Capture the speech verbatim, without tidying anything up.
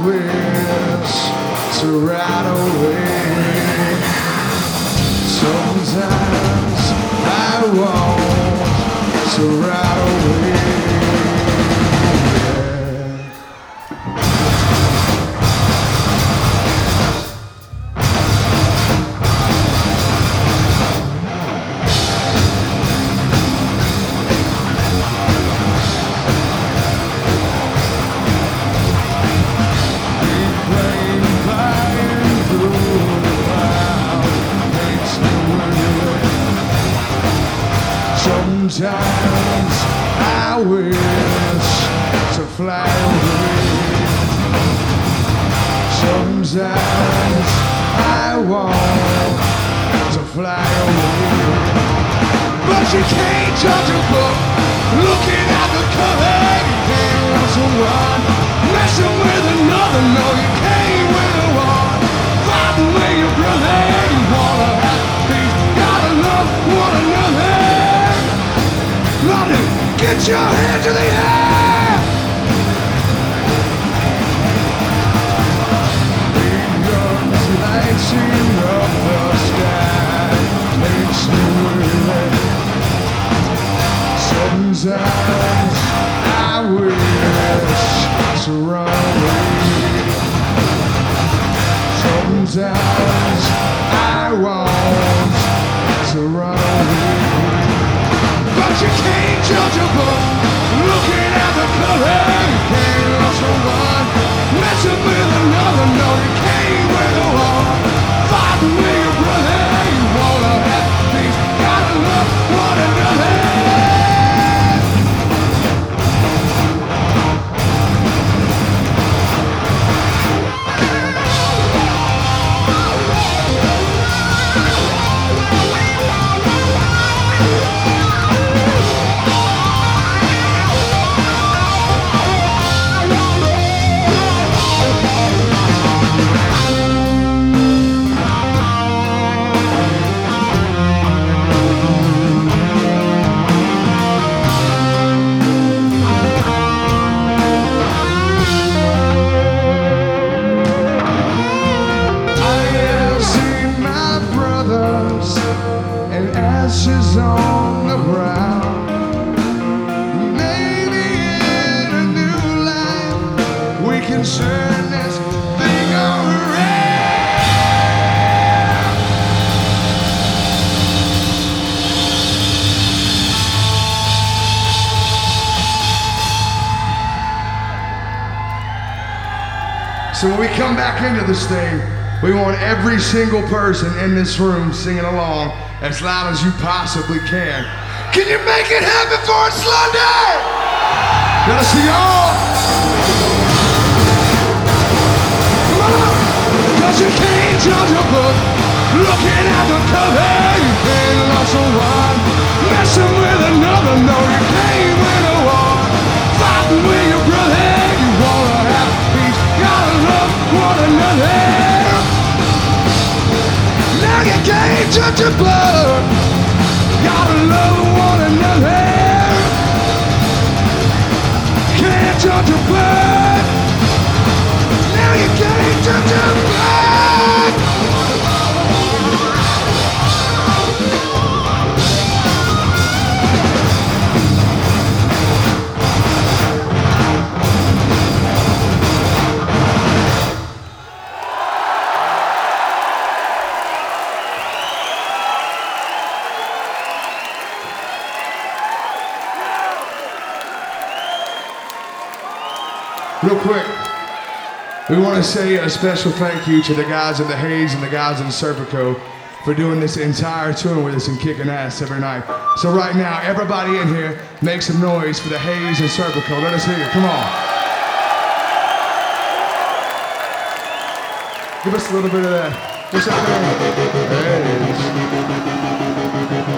wish to ride away. Sometimes I want to ride away. Sometimes I wish to fly away. Sometimes I want to fly away. But you can't judge a book looking at the cover. You can't love someone messing with another. No, you can't win a war fighting with your brother. You wanna have peace, gotta love one another. London, get your hands to the air! Big guns lighting up the sky makes me weary. Sometimes I wish to run away. Sometimes I want to run away. But you can't judge a book looking at the cover. You can't love someone messing with another. No, you can't win a war fighting with your brother. You wanna have peace, gotta love one another. Ashes on the ground. Maybe in a new life we can turn this thing around. So when we come back into this thing, we want every single person in this room singing along as loud as you possibly can. Can you make it happen for us, London? Let us see y'all. Come on. Cause you can't judge a book looking at the cover. You can't love someone messing with another. No, you can't win a war fighting with your brother. You wanna have peace, gotta love one another. Now you can't judge your blood. Gotta love one another. Can't judge your blood. Now you can't judge your blood. Real quick, we want to say a special thank you to the guys at the Haze and the guys in Serpico for doing this entire tour with us and kicking ass every night. So right now, everybody in here, make some noise for the Haze and Serpico. Let us hear it. Come on. Give us a little bit of that. What's that there? There it is.